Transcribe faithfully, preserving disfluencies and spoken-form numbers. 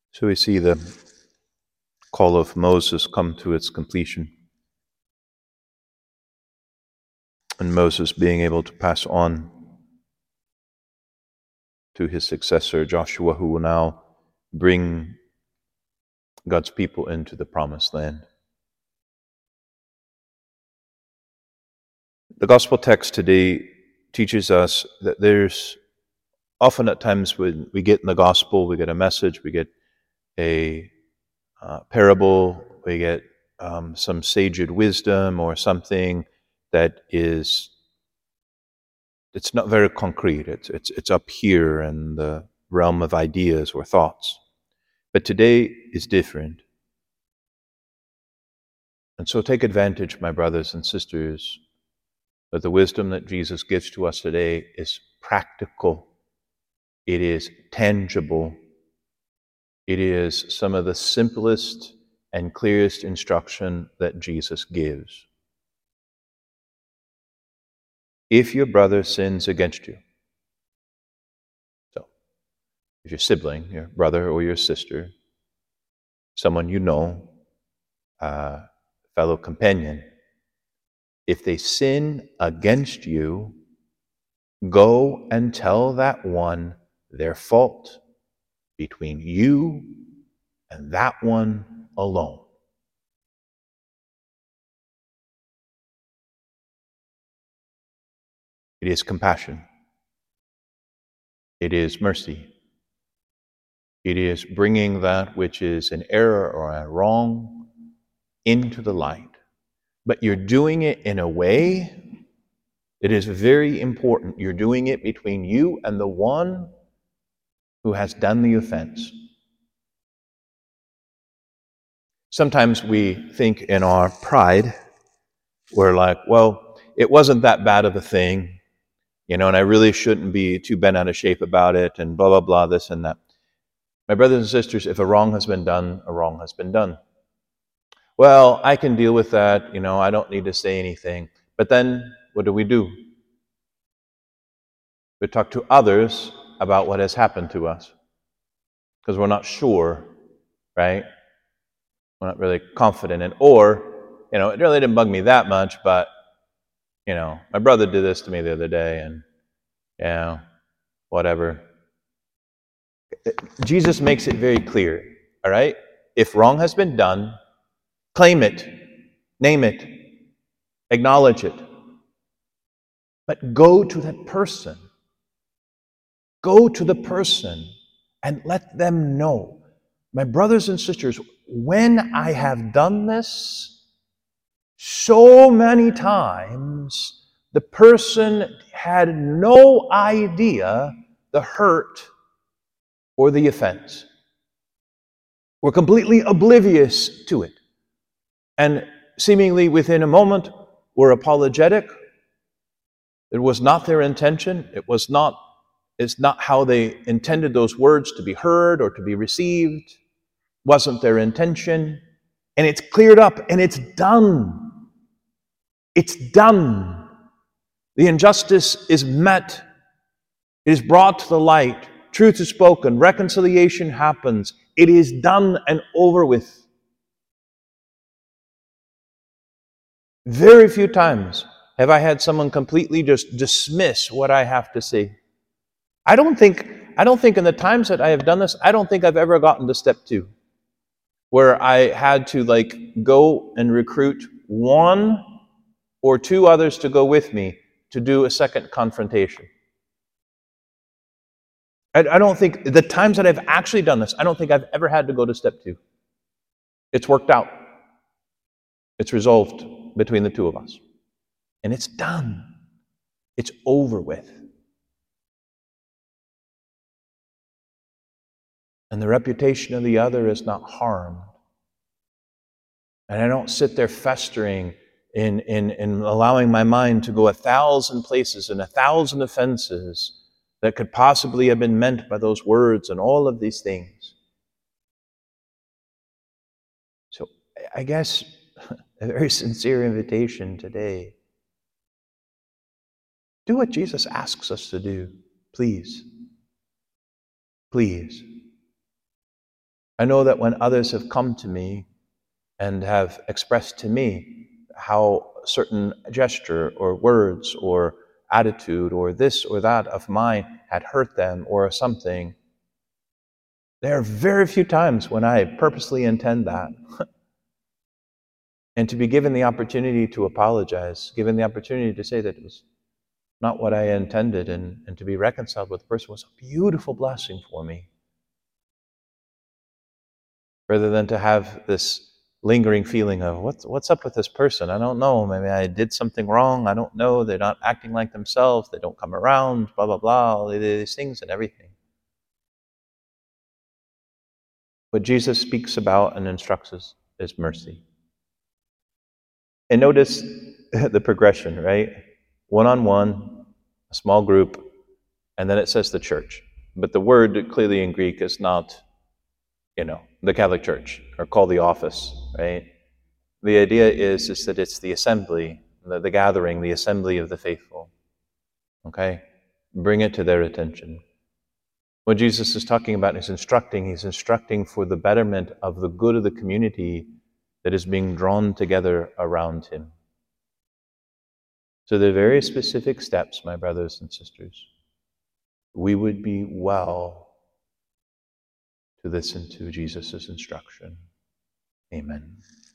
So we see the call of Moses come to its completion, and Moses being able to pass on to his successor Joshua, who will now bring God's people into the promised land. The gospel text today teaches us that there's often at times when we get in the gospel, we get a message, we get a uh, parable, we get um, some saged wisdom or something that is, it's not very concrete. It's, it's, it's up here in the realm of ideas or thoughts. But today is different. And so take advantage, my brothers and sisters, that the wisdom that Jesus gives to us today is practical. It is tangible. It is some of the simplest and clearest instruction that Jesus gives. If your brother sins against you, so if your sibling, your brother or your sister, someone you know, a fellow companion, if they sin against you, go and tell that one their fault between you and that one alone. It is compassion. It is mercy. It is bringing that which is an error or a wrong into the light. But you're doing it in a way that is very important. You're doing it between you and the one who has done the offense. Sometimes we think in our pride, we're like, well, it wasn't that bad of a thing, you know, and I really shouldn't be too bent out of shape about it, and blah, blah, blah, this and that. My brothers and sisters, if a wrong has been done, a wrong has been done. Well, I can deal with that, you know, I don't need to say anything. But then, what do we do? We talk to others about what has happened to us, because we're not sure, right? We're not really confident in, or, you know, it really didn't bug me that much, but, you know, my brother did this to me the other day, and, you know, whatever. Jesus makes it very clear, all right? If wrong has been done, claim it, name it, acknowledge it. But go to that person. Go to the person and let them know. My brothers and sisters, when I have done this, so many times, the person had no idea the hurt or the offense. We're completely oblivious to it. And seemingly within a moment, we're apologetic. It was not their intention. It was not, it's not how they intended those words to be heard or to be received. It wasn't their intention. And it's cleared up and it's done. It's done. The injustice is met. It is brought to the light. Truth is spoken. Reconciliation happens. It is done and over with. Very few times have I had someone completely just dismiss what I have to say. I don't think, I don't think in the times that I have done this, I don't think I've ever gotten to step two, where I had to like go and recruit one or two others to go with me to do a second confrontation. I, I don't think, the times that I've actually done this, I don't think I've ever had to go to step two. It's worked out. It's resolved between the two of us. And it's done. It's over with. And the reputation of the other is not harmed. And I don't sit there festering in, in, in allowing my mind to go a thousand places and a thousand offenses that could possibly have been meant by those words and all of these things. So I guess a very sincere invitation today. Do what Jesus asks us to do, please. Please. I know that when others have come to me and have expressed to me how a certain gesture or words or attitude or this or that of mine had hurt them or something, there are very few times when I purposely intend that. And to be given the opportunity to apologize, given the opportunity to say that it was not what I intended, and, and to be reconciled with the person was a beautiful blessing for me. Rather than to have this lingering feeling of, what's, what's up with this person? I don't know. Maybe I did something wrong. I don't know. They're not acting like themselves. They don't come around, blah, blah, blah, all these things and everything. What Jesus speaks about and instructs us is mercy. And notice the progression, right? One-on-one, a small group, and then it says the church. But the word clearly in Greek is not, you know, the Catholic Church, or call the office, right? The idea is, is that it's the assembly, the, the gathering, the assembly of the faithful. Okay? Bring it to their attention. What Jesus is talking about is instructing. He's instructing for the betterment of the good of the community that is being drawn together around him. So there are very specific steps, my brothers and sisters. We would be well to listen to Jesus' instruction. Amen.